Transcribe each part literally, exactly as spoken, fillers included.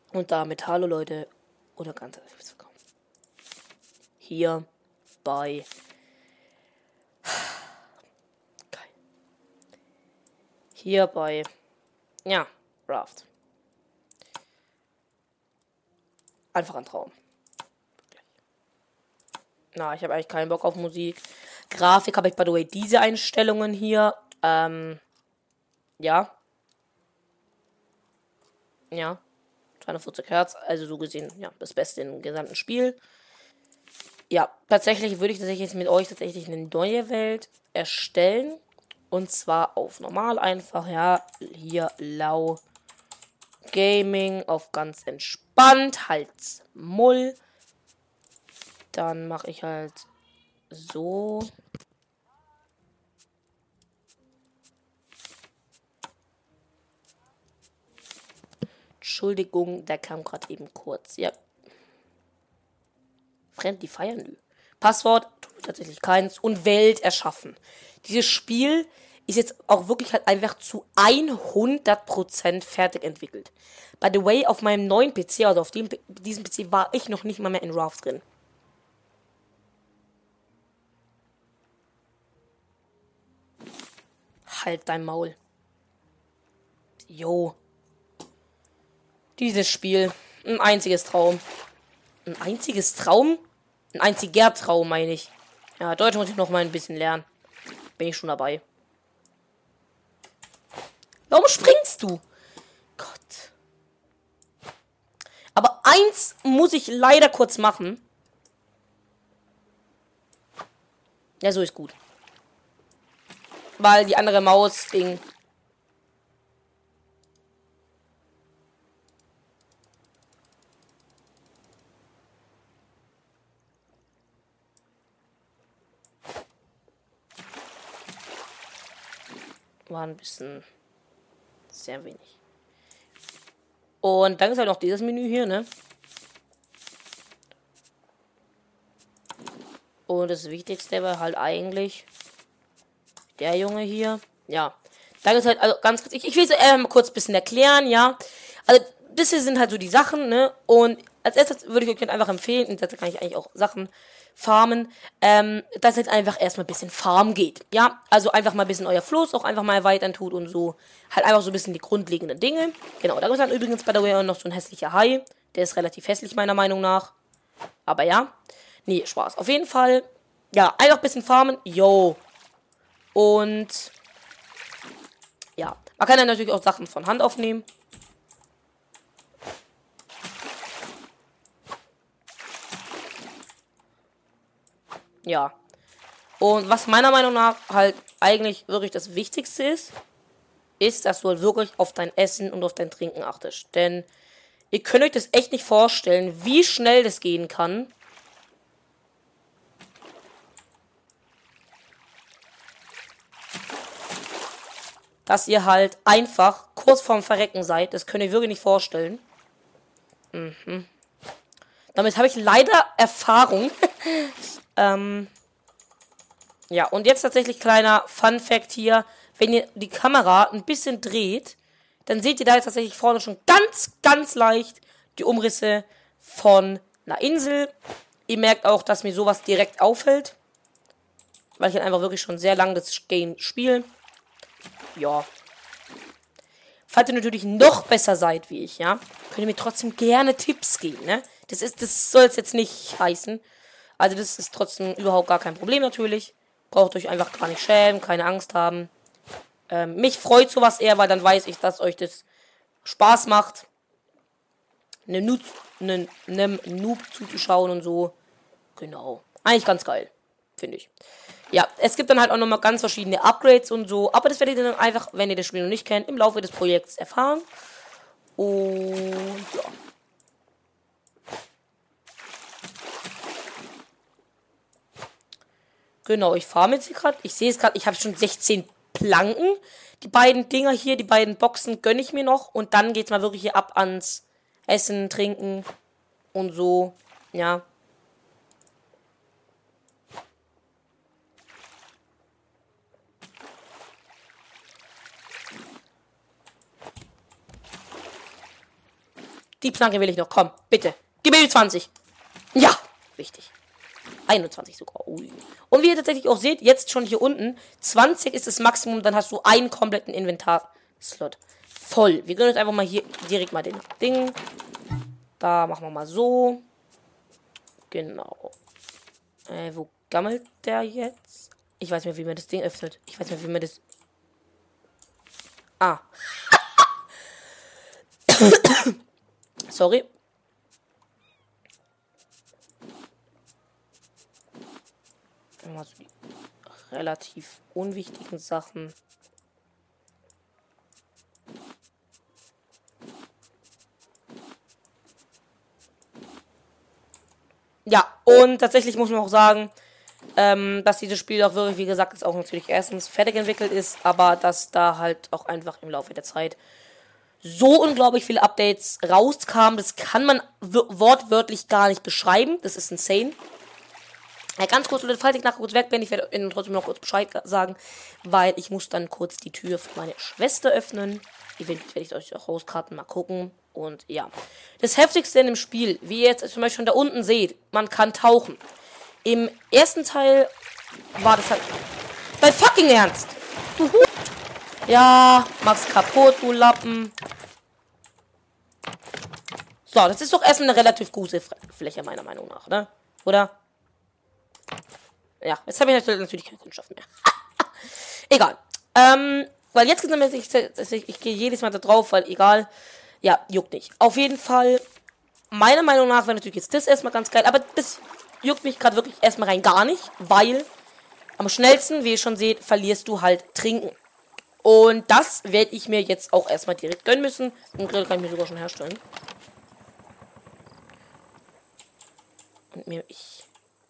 Und damit hallo Leute oder ganz herzlich willkommen hier bei Geil. Hier bei ja Raft. Einfach ein Traum. Na, ich habe eigentlich keinen Bock auf Musik. Grafik habe ich by the way diese Einstellungen hier. Ähm, ja. Ja. zweihundertvierzig Hertz, also so gesehen, ja, das Beste im gesamten Spiel. Ja, tatsächlich würde ich tatsächlich jetzt mit euch tatsächlich eine neue Welt erstellen. Und zwar auf normal einfach, ja, hier lau Gaming auf ganz entspannt, halt Mull. Dann mache ich halt so. Entschuldigung, der kam gerade eben kurz. Ja. Friendly Fire, nö. Passwort, tatsächlich keins. Und Welt erschaffen. Dieses Spiel ist jetzt auch wirklich halt einfach zu hundert Prozent fertig entwickelt. By the way, auf meinem neuen P C, also auf dem, diesem P C, war ich noch nicht mal mehr in Raft drin. Halt dein Maul. Jo. Dieses Spiel. Ein einziges Traum. Ein einziges Traum? Ein einziger Traum, meine ich. Ja, Deutsch muss ich noch mal ein bisschen lernen. Bin ich schon dabei. Warum springst du? Gott. Aber eins muss ich leider kurz machen. Ja, so ist gut. Weil die andere Maus Ding. War ein bisschen sehr wenig. Und dann ist halt noch dieses Menü hier, ne? Und das Wichtigste war halt eigentlich der Junge hier. Ja. Dann ist halt, also ganz kurz, ich, ich will es äh, mal kurz ein bisschen erklären, ja. Also, das hier sind halt so die Sachen, ne? Und als erstes würde ich euch einfach empfehlen, und dazu kann ich eigentlich auch Sachen farmen, ähm, dass jetzt einfach erstmal ein bisschen Farm geht, ja. Also einfach mal ein bisschen euer Floß auch einfach mal erweitern tut und so. Halt einfach so ein bisschen die grundlegenden Dinge. Genau, da gibt es dann übrigens bei der Way auch noch so ein hässlicher Hai. Der ist relativ hässlich, meiner Meinung nach. Aber ja. Nee, Spaß. Auf jeden Fall, ja, einfach ein bisschen farmen. Yo. Und ja, man kann dann natürlich auch Sachen von Hand aufnehmen. Ja. Und was meiner Meinung nach halt eigentlich wirklich das Wichtigste ist, ist, dass du halt wirklich auf dein Essen und auf dein Trinken achtest. Denn ihr könnt euch das echt nicht vorstellen, wie schnell das gehen kann. Dass ihr halt einfach kurz vorm Verrecken seid. Das könnt ihr wirklich nicht vorstellen. Mhm. Damit habe ich leider Erfahrung. ähm, ja, und jetzt tatsächlich kleiner Fun-Fact hier. Wenn ihr die Kamera ein bisschen dreht, dann seht ihr da jetzt tatsächlich vorne schon ganz, ganz leicht die Umrisse von einer Insel. Ihr merkt auch, dass mir sowas direkt auffällt. Weil ich halt einfach wirklich schon sehr lange das Game spiele. Ja. Falls ihr natürlich noch besser seid wie ich, ja, könnt ihr mir trotzdem gerne Tipps geben, ne? Das ist, das soll es jetzt nicht heißen. Also das ist trotzdem überhaupt gar kein Problem natürlich. Braucht euch einfach gar nicht schämen, keine Angst haben. Ähm, mich freut sowas eher, weil dann weiß ich, dass euch das Spaß macht, einem Noob, einem, einem Noob zuzuschauen und so. Genau. Eigentlich ganz geil, finde ich. Ja, es gibt dann halt auch nochmal ganz verschiedene Upgrades und so. Aber das werdet ihr dann einfach, wenn ihr das Spiel noch nicht kennt, im Laufe des Projekts erfahren. Und ja. Genau, ich farme jetzt hier gerade. Ich sehe es gerade, ich habe schon sechzehn Planken. Die beiden Dinger hier, die beiden Boxen gönne ich mir noch. Und dann geht's mal wirklich hier ab ans Essen, Trinken und so. Ja. Die Planke will ich noch. Komm, bitte. Gib mir die zwanzig. Ja, wichtig. einundzwanzig sogar. Ui. Und wie ihr tatsächlich auch seht, jetzt schon hier unten, zwanzig ist das Maximum, dann hast du einen kompletten Inventar-Slot. Voll. Wir gönnen uns einfach mal hier direkt mal den Ding. Da machen wir mal so. Genau. Äh, wo gammelt der jetzt? Ich weiß nicht mehr, wie man das Ding öffnet. Ich weiß nicht mehr, wie man das... Ah. Sorry. Mal so die relativ unwichtigen Sachen. Ja, und tatsächlich muss man auch sagen, ähm, dass dieses Spiel auch wirklich, wie gesagt, ist auch natürlich erstens fertig entwickelt ist, aber dass da halt auch einfach im Laufe der Zeit so unglaublich viele Updates rauskamen, das kann man wortwörtlich gar nicht beschreiben. Das ist insane. Ja, ganz kurz, falls ich nachher kurz weg bin, ich werde Ihnen trotzdem noch kurz Bescheid sagen, weil ich muss dann kurz die Tür für meine Schwester öffnen. Die werde ich euch auch rauskarten, mal gucken. Und ja, das Heftigste in dem Spiel, wie ihr jetzt zum Beispiel schon da unten seht, man kann tauchen. Im ersten Teil war das halt... Dein fucking Ernst! Du Hu Ja, mach's kaputt, du Lappen. So, das ist doch erstmal eine relativ gute Fläche, meiner Meinung nach, ne? Oder? Ja, jetzt habe ich natürlich keine Kunststoff mehr. Egal. Ähm, weil jetzt geht's ich, ich, ich gehe jedes Mal da drauf, weil egal. Ja, juckt nicht. Auf jeden Fall, meiner Meinung nach wäre natürlich jetzt das erstmal ganz geil, aber das juckt mich gerade wirklich erstmal rein gar nicht, weil am schnellsten, wie ihr schon seht, verlierst du halt Trinken. Und das werde ich mir jetzt auch erstmal direkt gönnen müssen. Den Grill kann ich mir sogar schon herstellen. Und mir, ich...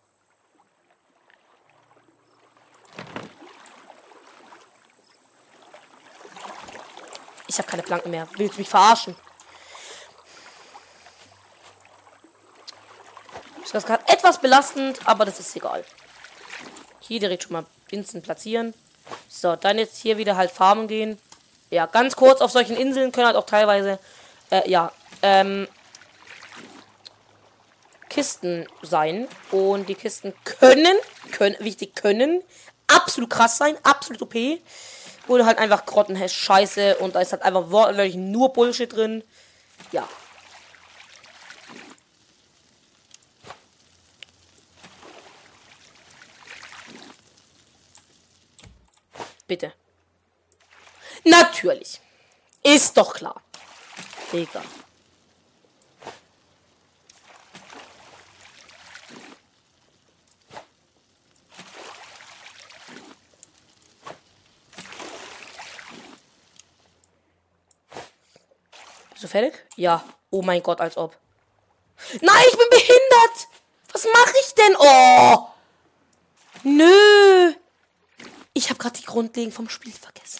Ich habe keine Planken mehr. Willst du mich verarschen? Das ist gerade etwas belastend, aber das ist egal. Hier direkt schon mal instant platzieren. So, dann jetzt hier wieder halt farmen gehen. Ja, ganz kurz, auf solchen Inseln können halt auch teilweise, äh, ja, ähm, Kisten sein. Und die Kisten können, können, wichtig, können absolut krass sein, absolut O P. Oder halt einfach Grottenhash Scheiße und da ist halt einfach wortwörtlich nur Bullshit drin. Ja. Bitte. Natürlich. Ist doch klar. Digga. Bist du fertig? Ja. Oh mein Gott, als ob. Nein, ich bin behindert! Was mache ich denn? Oh! Nö! Ich habe gerade die Grundlagen vom Spiel vergessen.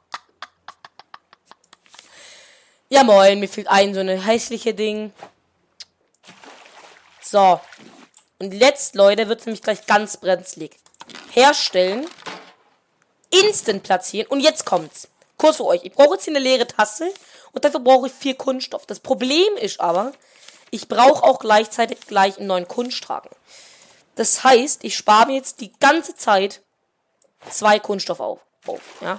Ja moin, mir fehlt ein so eine hässliche Ding. So. Und jetzt, Leute, wird es nämlich gleich ganz brenzlig. Herstellen. Instant platzieren. Und jetzt kommt's. Kurz für euch. Ich brauche jetzt hier eine leere Tasse. Und dafür brauche ich vier Kunststoff. Das Problem ist aber, ich brauche auch gleichzeitig gleich einen neuen Kunststragen. Das heißt, ich spare mir jetzt die ganze Zeit zwei Kunststoff auf. auf ja.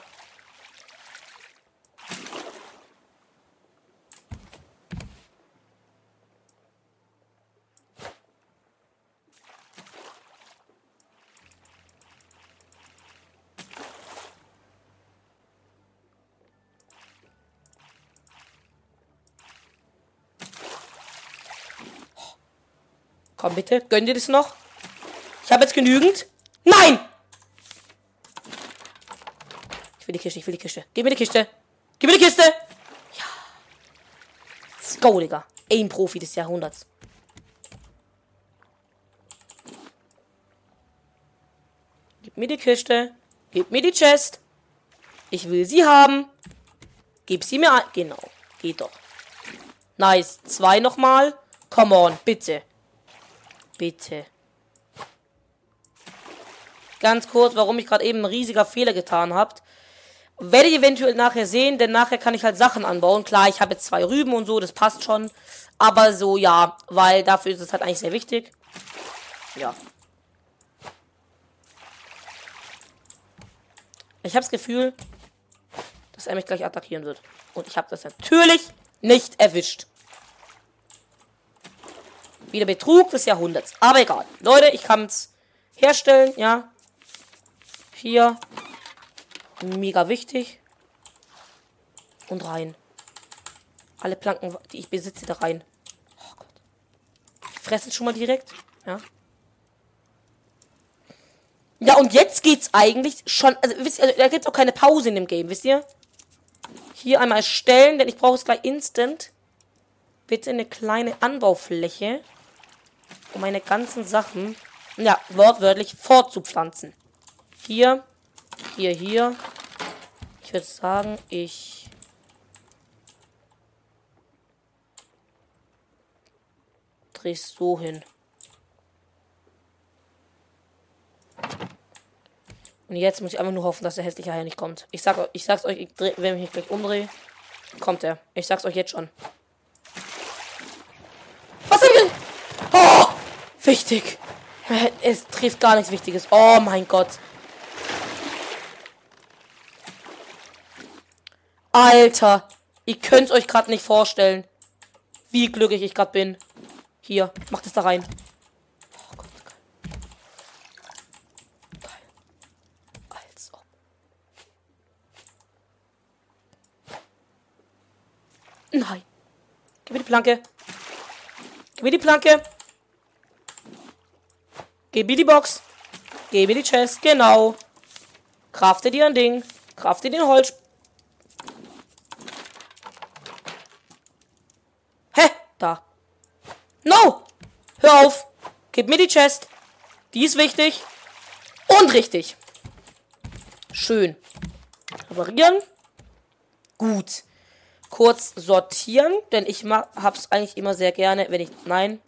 Komm bitte, gönn dir das noch. Ich habe jetzt genügend. Nein! Ich will die Kiste, ich will die Kiste. Gib mir die Kiste. Gib mir die Kiste! Ja. Let's go, Digga. Aim-Profi des Jahrhunderts. Gib mir die Kiste. Gib mir die Chest. Ich will sie haben. Gib sie mir ein. Genau. Geht doch. Nice. Zwei nochmal. Come on, bitte. Bitte. Ganz kurz, warum ich gerade eben ein riesiger Fehler getan habt. Werde ich eventuell nachher sehen, denn nachher kann ich halt Sachen anbauen. Klar, ich habe jetzt zwei Rüben und so, das passt schon. Aber so, ja, weil dafür ist es halt eigentlich sehr wichtig. Ja. Ich habe das Gefühl, dass er mich gleich attackieren wird. Und ich habe das natürlich nicht erwischt. Wieder Betrug des Jahrhunderts. Aber egal. Leute, ich kann es herstellen, ja. Hier. Mega wichtig. Und rein. Alle Planken, die ich besitze, da rein. Oh Gott. Ich fresse es schon mal direkt. Ja. Ja, und jetzt geht's eigentlich schon. Also, wisst ihr, also, da gibt's auch keine Pause in dem Game, wisst ihr? Hier einmal erstellen, denn ich brauche es gleich instant. Bitte eine kleine Anbaufläche. Um meine ganzen Sachen, ja, wortwörtlich fortzupflanzen. Hier. Hier, hier. Ich würde sagen, ich drehe es so hin. Und jetzt muss ich einfach nur hoffen, dass der hässliche Hai nicht kommt. Ich sag, ich sag's euch, ich dreh, wenn ich mich gleich umdrehe, kommt er. Ich sag's euch jetzt schon. Was hab ich denn? Oh! Wichtig. Es trifft gar nichts Wichtiges. Oh mein Gott. Alter, ihr könnt euch gerade nicht vorstellen, wie glücklich ich gerade bin. Hier, macht es da rein. Oh Gott, geil. Geil. Als ob. Nein. Gib mir die Planke. Gib mir die Planke. Gib mir die Box. Gib mir die Chest. Genau. Crafte dir ein Ding. Crafte den Holz. Da. No! Hör auf! Gib mir die Chest. Die ist wichtig. Und richtig. Schön. Reparieren. Gut. Kurz sortieren, denn ich hab's eigentlich immer sehr gerne, wenn ich... Nein.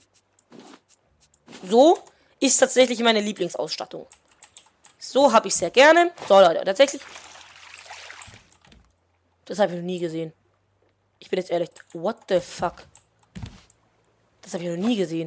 So ist tatsächlich meine Lieblingsausstattung. So habe ich sehr gerne. So, Leute, tatsächlich... Das habe ich noch nie gesehen. Ich bin jetzt ehrlich... What the fuck? Das habe ich noch nie gesehen.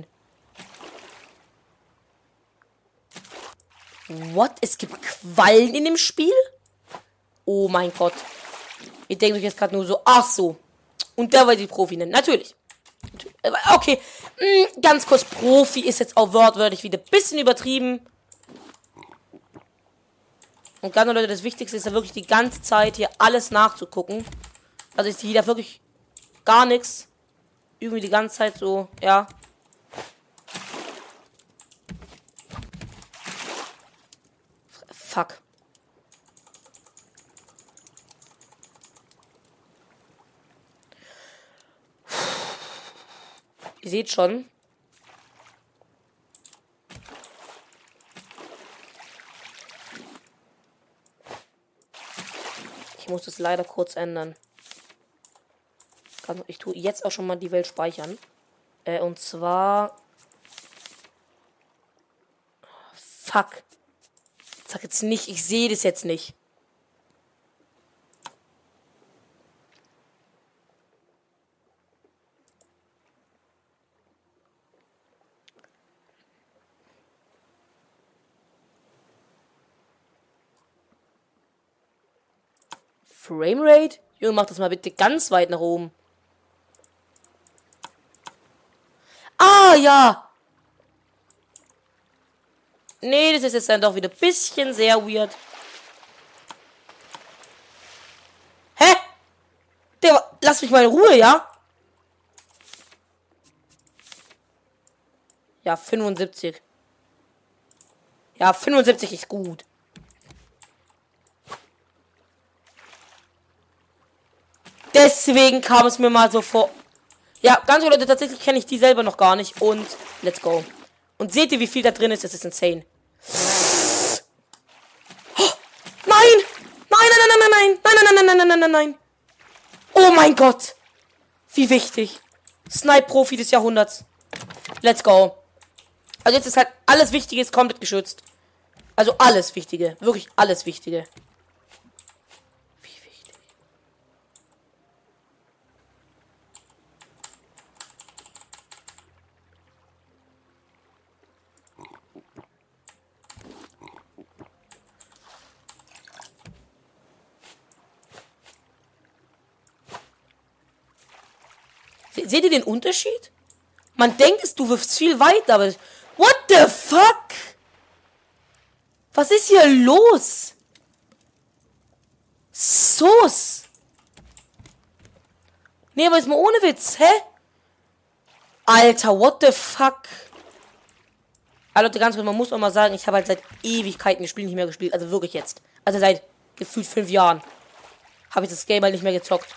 What? Es gibt Quallen in dem Spiel? Oh mein Gott. Ihr denkt euch jetzt gerade nur so, ach so. Und da wollt ihr Profi nennen. Natürlich. Okay. Hm, ganz kurz, Profi ist jetzt auch wortwörtlich wieder ein bisschen übertrieben. Und ganz Leute, das Wichtigste ist ja wirklich die ganze Zeit hier alles nachzugucken. Also ist hier wirklich gar nichts. Irgendwie die ganze Zeit so, ja. Fuck. Ihr seht schon. Ich muss das leider kurz ändern. Ich tue jetzt auch schon mal die Welt speichern. Äh, und zwar... Fuck. Sag jetzt nicht, ich sehe das jetzt nicht. Framerate? Junge, mach das mal bitte ganz weit nach oben. Ah, ja. Nee, das ist jetzt dann doch wieder ein bisschen sehr weird. Hä? Der, lass mich mal in Ruhe, ja? Ja, fünfundsiebzig. Ja, fünfundsiebzig ist gut. Deswegen kam es mir mal so vor. Ja, ganz viele Leute, tatsächlich kenne ich die selber noch gar nicht. Und let's go. Und seht ihr, wie viel da drin ist? Das ist insane. Oh, nein! Nein, nein, nein, nein, nein, nein, nein, nein, nein, nein, nein, nein, nein. Oh mein Gott. Wie wichtig. Snipe-Profi des Jahrhunderts. Let's go. Also jetzt ist halt alles Wichtige ist komplett geschützt. Also alles Wichtige. Wirklich alles Wichtige. Wie Se seht ihr den Unterschied? Man denkt es, du wirfst viel weiter, aber... What the fuck? Was ist hier los? Sus. Nee, aber jetzt mal ohne Witz, hä? Alter, what the fuck? Also Leute, ganz kurz, man muss auch mal sagen, ich habe halt seit Ewigkeiten das Spiel nicht mehr gespielt. Also wirklich jetzt. Also seit gefühlt fünf Jahren habe ich das Game halt nicht mehr gezockt.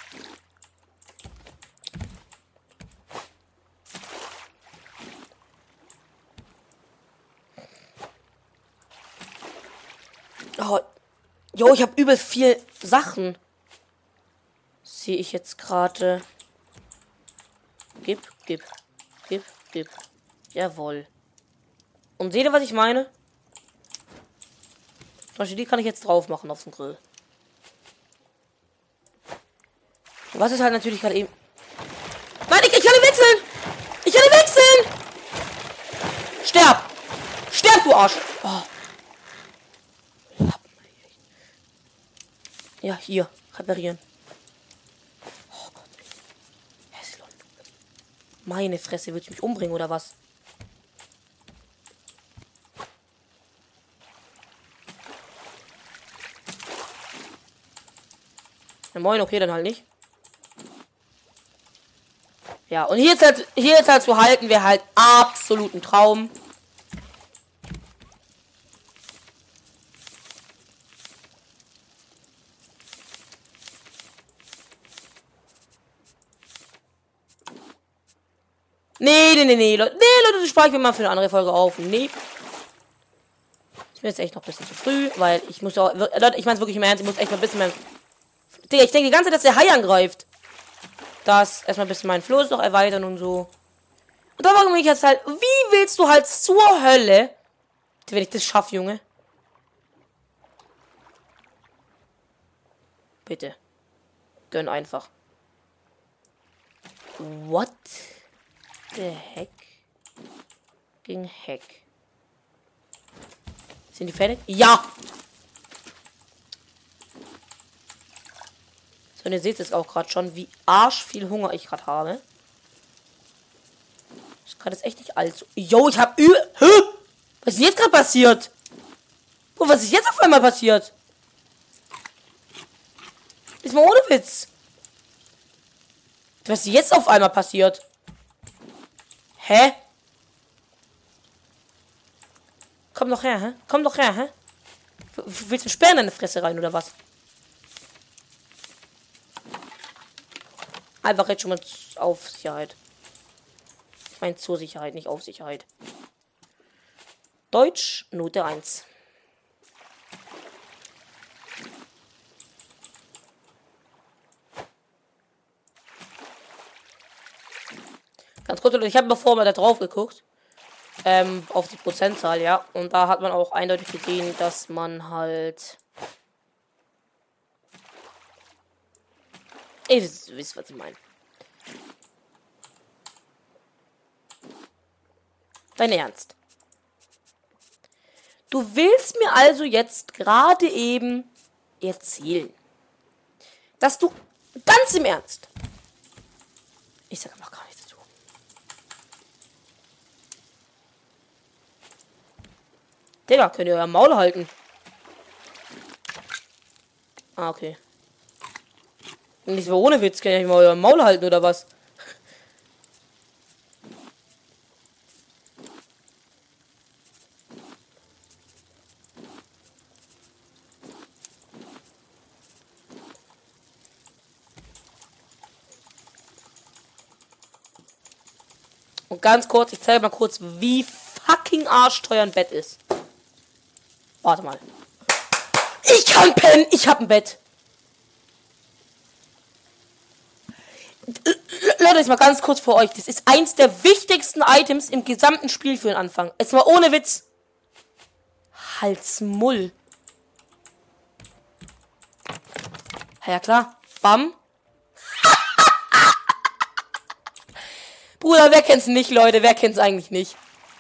Oh, jo, ich habe übel viel Sachen. Sehe ich jetzt gerade. Gib, gib, gib, gib. Jawohl. Und seht ihr, was ich meine? Zum Beispiel die kann ich jetzt drauf machen auf den Grill. Was ist halt natürlich gerade eben... Nein, ich, ich kann nicht wechseln! Ich kann nicht wechseln! Sterb! Sterb, du Arsch! Oh. Ja, hier. Reparieren. Oh Gott. Häslon. Meine Fresse, wird mich umbringen oder was? Ja, moin, okay, dann halt nicht. Ja, und hier jetzt halt, hier jetzt halt zu halten, wäre halt absolut ein Traum. Nee, nee, nee, nee, Leute. Nee, Leute, das spare ich mir mal für eine andere Folge auf. Nee. Ich bin jetzt echt noch ein bisschen zu früh, weil ich muss auch... Leute, ich meine es wirklich im Ernst, ich muss echt mal ein bisschen mehr... Digga, ich denke die ganze Zeit, dass der Hai angreift. Das erstmal ein bisschen meinen Floß noch erweitern und so. Und da warum ich jetzt halt... Wie willst du halt zur Hölle... Wenn ich das schaffe, Junge. Bitte. Gönn einfach. What? The heck? Gegen Heck. Sind die fertig? Ja! So, und ihr seht es auch gerade schon, wie arsch viel Hunger ich gerade habe. Das ist gerade jetzt echt nicht allzu... Yo, ich hab Ü... Hä? Was ist jetzt gerade passiert? Bro, was ist jetzt auf einmal passiert? Ist mal ohne Witz. Was ist jetzt auf einmal passiert? Hä? Komm doch her, hä? Komm doch her, hä? Willst du einen Sperr in deine Fresse rein, oder was? Einfach jetzt schon mal auf Sicherheit. Ich meine zur Sicherheit, nicht auf Sicherheit. Deutsch, Note eins. Ganz kurz, ich habe bevor mal da drauf geguckt. Ähm, auf die Prozentzahl, ja. Und da hat man auch eindeutig gesehen, dass man halt... Ihr wisst, wisst, was ich meine. Dein Ernst. Du willst mir also jetzt gerade eben erzählen, dass du ganz im Ernst... Ich sage einfach gar nichts dazu. Digga, könnt ihr euer Maul halten? Ah, okay. Nicht so ohne Witz, könnt ihr mal euer Maul halten, oder was? Und ganz kurz, ich zeige mal kurz, wie fucking arschteuer ein Bett ist. Warte mal. Ich kann pennen, ich hab ein Bett. Leute, jetzt mal ganz kurz für euch. Das ist eins der wichtigsten Items im gesamten Spiel für den Anfang. Jetzt mal ohne Witz. Halsmull. Ja klar. Bam. Bruder, wer kennt's nicht, Leute? Wer kennt's eigentlich nicht?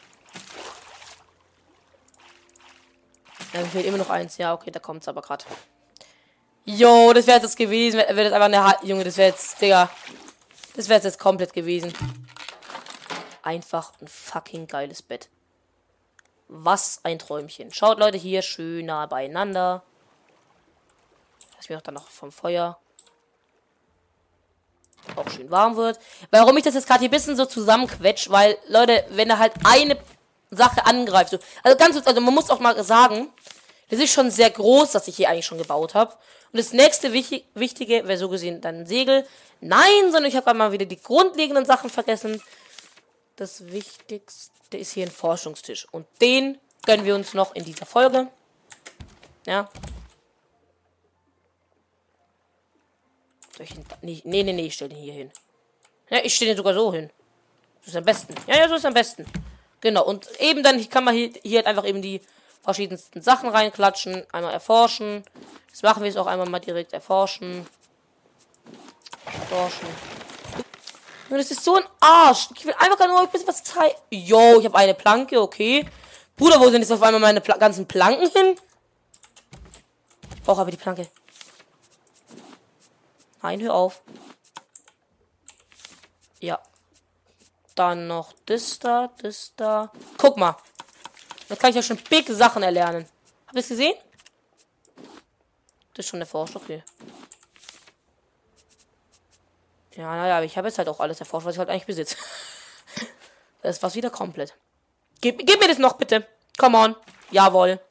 Ja, mir fehlt immer noch eins. Ja, okay, da kommt's aber gerade. Jo, das wäre jetzt gewesen. Wäre das einfach eine... Ha Junge, das wäre jetzt... Digga. Das Das wäre jetzt komplett gewesen. Einfach ein fucking geiles Bett. Was ein Träumchen. Schaut, Leute, hier schön nah beieinander. Lass mich auch dann noch vom Feuer. Auch schön warm wird. Warum ich das jetzt gerade hier ein bisschen so zusammenquetsche, weil, Leute, wenn er halt eine Sache angreift, so, also ganz kurz, also man muss auch mal sagen, das ist schon sehr groß, was ich hier eigentlich schon gebaut habe. Und das nächste wichtig, Wichtige wäre so gesehen dann ein Segel. Nein, sondern ich habe mal wieder die grundlegenden Sachen vergessen. Das Wichtigste ist hier ein Forschungstisch. Und den gönnen wir uns noch in dieser Folge. Ja. Soll ich den da, nee, nee, nee, nee, ich stelle den hier hin. Ja, ich stelle den sogar so hin. So ist am besten. Ja, ja, so ist am besten. Genau, und eben dann kann man hier, hier halt einfach eben die verschiedensten Sachen reinklatschen. Einmal erforschen. Das machen wir jetzt auch einmal mal direkt erforschen. Erforschen. Und das ist so ein Arsch. Ich will einfach nur ein bisschen was zeigen. Jo, ich habe eine Planke, okay. Bruder, wo sind jetzt auf einmal meine Pla ganzen Planken hin? Ich brauche aber die Planke. Nein, hör auf. Ja. Dann noch das da, das da. Guck mal. Da kann ich ja schon big Sachen erlernen. Habt ihr es gesehen? Das ist schon erforscht, okay. Ja, naja, aber ich habe jetzt halt auch alles erforscht, was ich halt eigentlich besitze. Das ist was wieder komplett. Gib, gib mir das noch, bitte. Come on. Jawohl.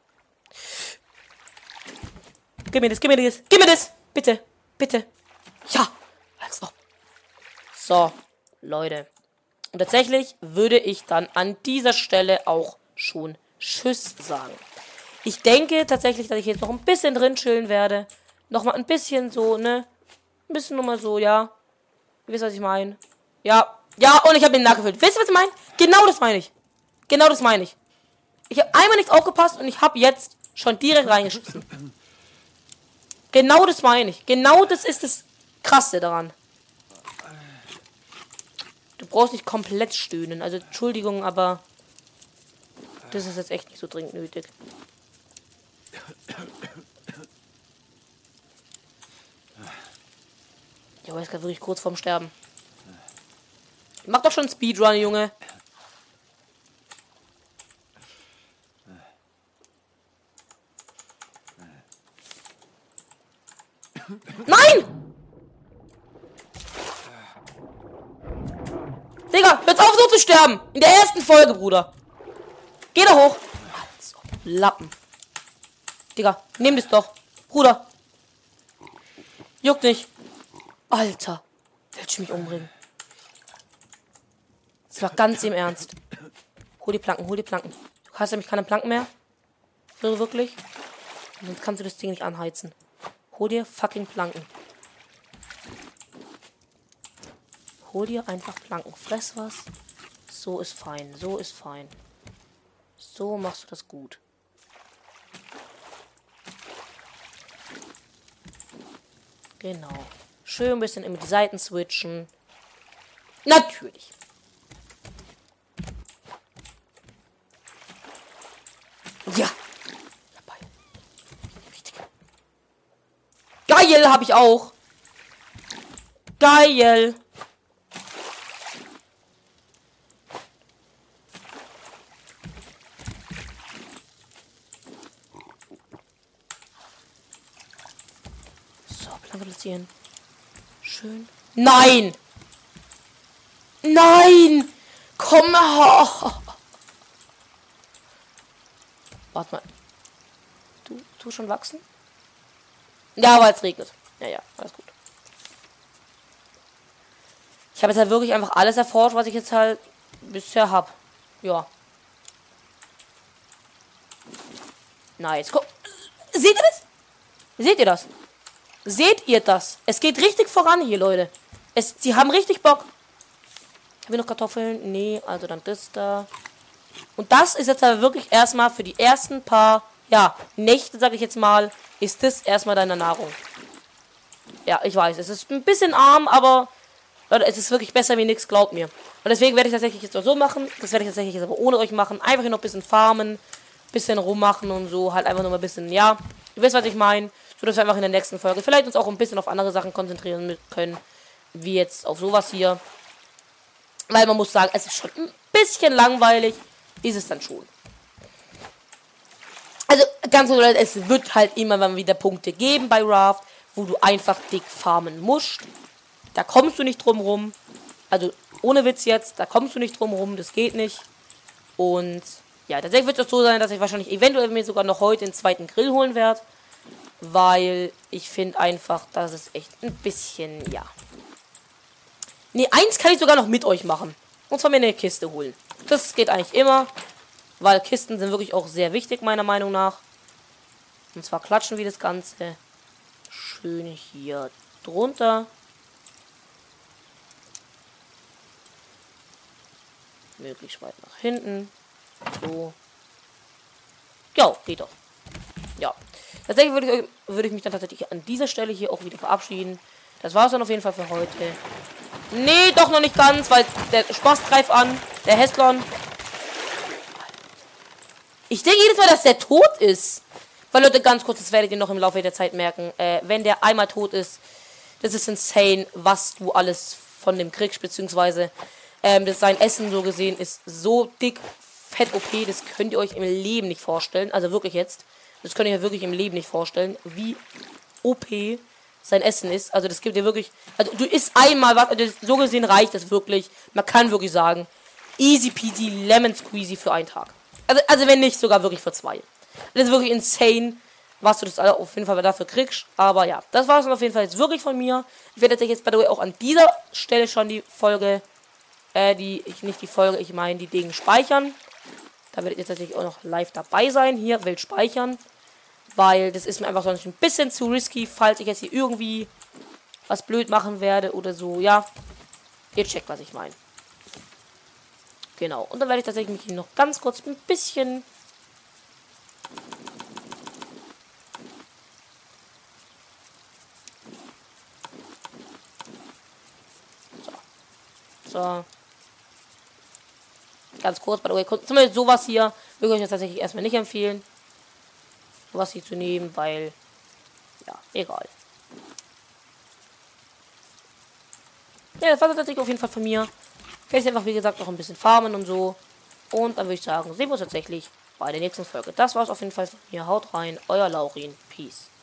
Gib mir das, gib mir das. Gib mir das. Bitte. Bitte. Ja. Als ob. So, Leute. Und tatsächlich würde ich dann an dieser Stelle auch schon Tschüss sagen. Ich denke tatsächlich, dass ich jetzt noch ein bisschen drin chillen werde. Nochmal ein bisschen so, ne? Ein bisschen nur mal so, ja. Ihr wisst, was ich meine. Ja. Ja, und ich habe den nachgefüllt. Wisst ihr, was ich meine? Genau das meine ich. Genau das meine ich. Ich habe einmal nicht aufgepasst und ich habe jetzt schon direkt reingeschissen. Genau das meine ich. Genau das ist das Krasse daran. Du brauchst nicht komplett stöhnen. Also, Entschuldigung, aber das ist jetzt echt nicht so dringend nötig. Ja, aber ist gerade wirklich kurz vorm Sterben. Mach doch schon einen Speedrun, Junge. Nein! Digga, hört auf so zu sterben! In der ersten Folge, Bruder. Geh da hoch. Als ob. Lappen. Digga, nimm das doch. Bruder. Juckt nicht. Alter. Willst du mich umbringen? Das war ganz im Ernst. Hol die Planken, hol die Planken. Du hast nämlich keine Planken mehr. So wirklich. Und sonst kannst du das Ding nicht anheizen. Hol dir fucking Planken. Hol dir einfach Planken. Fress was. So ist fein. So ist fein. So machst du das gut. Genau. Schön ein bisschen immer die Seiten switchen. Natürlich. Ja. Dabei. Richtig. Geil, habe ich auch. Geil. So, Planke platzieren. Schön. Nein! Nein! Komm her! Warte mal. Du, du schon wachsen? Ja, weil es regnet. Ja, ja, alles gut. Ich habe jetzt halt wirklich einfach alles erforscht, was ich jetzt halt bisher habe. Ja. Nice. Guck. Seht ihr das? Seht ihr das? Seht ihr das? Es geht richtig voran hier, Leute. Es, sie haben richtig Bock. Haben wir noch Kartoffeln? Nee, also dann das da. Und das ist jetzt aber wirklich erstmal für die ersten paar, ja, Nächte, sag ich jetzt mal, ist das erstmal deine Nahrung. Ja, ich weiß, es ist ein bisschen arm, aber Leute, es ist wirklich besser wie nichts, glaubt mir. Und deswegen werde ich tatsächlich jetzt auch so machen. Das werde ich tatsächlich jetzt aber ohne euch machen. Einfach hier noch ein bisschen farmen, bisschen rummachen und so. Halt einfach nur mal ein bisschen, ja, ihr wisst, was ich meine. So, dass wir einfach in der nächsten Folge vielleicht uns auch ein bisschen auf andere Sachen konzentrieren können. wie jetzt auf sowas hier. Weil man muss sagen, es ist schon ein bisschen langweilig. Ist es dann schon. Also ganz ehrlich, es wird halt immer mal wieder Punkte geben bei Raft, wo du einfach dick farmen musst. Da kommst du nicht drum rum. Also ohne Witz jetzt, da kommst du nicht drum rum, das geht nicht. Und ja, tatsächlich wird es so sein, dass ich wahrscheinlich eventuell mir sogar noch heute den zweiten Grill holen werde. Weil ich finde einfach, dass es echt ein bisschen, ja. Ne, eins kann ich sogar noch mit euch machen. Und zwar mir eine Kiste holen. Das geht eigentlich immer. Weil Kisten sind wirklich auch sehr wichtig, meiner Meinung nach. Und zwar klatschen wir das Ganze schön hier drunter. Möglichst weit nach hinten. So. Ja, geht doch. Ja. Tatsächlich würde ich, würde ich mich dann tatsächlich an dieser Stelle hier auch wieder verabschieden. Das war es dann auf jeden Fall für heute. Nee, doch noch nicht ganz, weil der Spaß greift an. Der Heslon. Ich denke jedes Mal, dass der tot ist. Weil, Leute, ganz kurz, das werdet ihr noch im Laufe der Zeit merken. Äh, wenn der einmal tot ist, das ist insane, was du alles von dem kriegst, beziehungsweise ähm, das sein Essen so gesehen ist so dick, fett O P, das könnt ihr euch im Leben nicht vorstellen. Also wirklich jetzt. Das könnt ihr euch wirklich im Leben nicht vorstellen, wie O P sein Essen ist. Also das gibt dir wirklich, also du isst einmal was, also so gesehen reicht das wirklich. Man kann wirklich sagen, easy peasy lemon squeezy für einen Tag. Also, also wenn nicht sogar wirklich für zwei. Das ist wirklich insane, was du das auf jeden Fall dafür kriegst. Aber ja, das war es auf jeden Fall jetzt wirklich von mir. Ich werde tatsächlich jetzt by the way auch an dieser Stelle schon die Folge, äh, die, ich nicht die Folge, ich meine die Dinge speichern. Da werdet ihr tatsächlich auch noch live dabei sein. Hier, Welt speichern. Weil das ist mir einfach sonst ein bisschen zu risky, falls ich jetzt hier irgendwie was blöd machen werde oder so. Ja, ihr checkt, was ich meine. Genau. Und dann werde ich tatsächlich mich hier noch ganz kurz ein bisschen... So. So. Ganz kurz, by the way, zumindest sowas hier würde ich euch tatsächlich erstmal nicht empfehlen. Sowas hier zu nehmen, weil, ja, egal. Ja, das war tatsächlich auf jeden Fall von mir. Ich werde jetzt einfach, wie gesagt, noch ein bisschen farmen und so. Und dann würde ich sagen, sehen wir uns tatsächlich bei der nächsten Folge. Das war's auf jeden Fall von mir. Haut rein, euer Laurin. Peace.